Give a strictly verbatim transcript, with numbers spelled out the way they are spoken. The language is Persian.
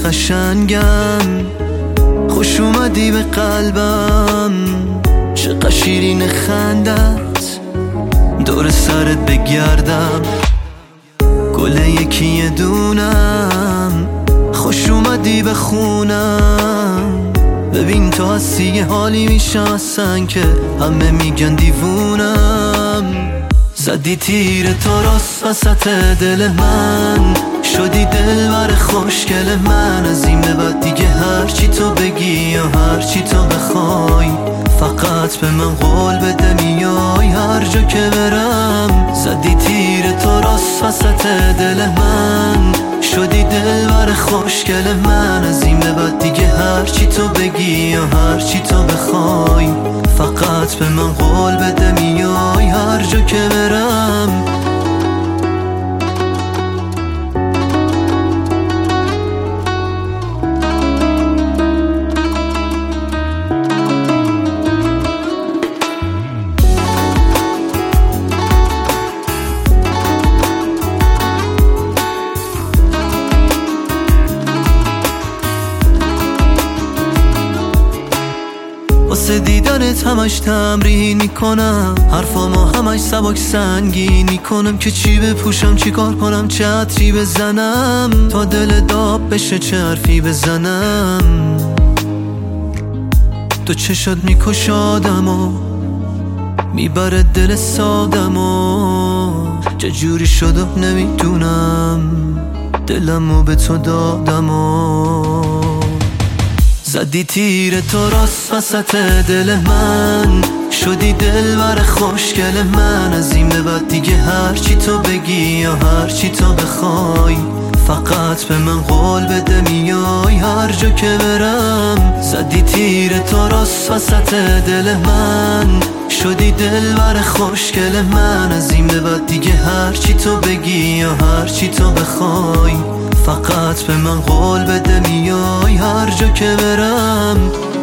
قشنگم، خوش اومدی به قلبم، چقدر شیرین خندت، دور سرت بگردم، گل یکی دونم، خوش اومدی به خونم. ببین تو هستی یه حالی میشم اصلا که همه میگن دیوونم. زدی تیر تو راست وسط دل من، شدی دلبر خوشگل من. از این به بعد دیگه هرچی تو بگی یا هرچی تو بخوای، فقط به من قول بده میای هر جا که برم. زدی تیر تو راست وسط دل من، شدی دلبر خوشگل من. از این به بعد دیگه هرچی تو بگی یا هرچی تو بخوای، فقط به من قول بده میای هر جا که برم. واسه دیدنت همش تمرین میکنم، حرفامو همش سبک سنگین میکنم که چی بپوشم چی کار کنم چه عطری بزنم تا دل داب بشه چه حرفی بزنم. تو چشات میکش آدمو، میبره دل سادمو، چجوری شده نمیدونم، دلمو به تو دادمو. زدی تیر تو راست وسط دل من، شدی دلبر خوشگل من. از این به بعد دیگه هرچی تو بگی یا هرچی تو بخوای، فقط به من قول بده میای هر جا که برم. زدی تیر تو راست وسط دل من، شدی دلبر خوشگل من. از این به بعد دیگه هرچی تو بگی یا هرچی تو بخوای، فقط به من قول بده میای هر جا که برم.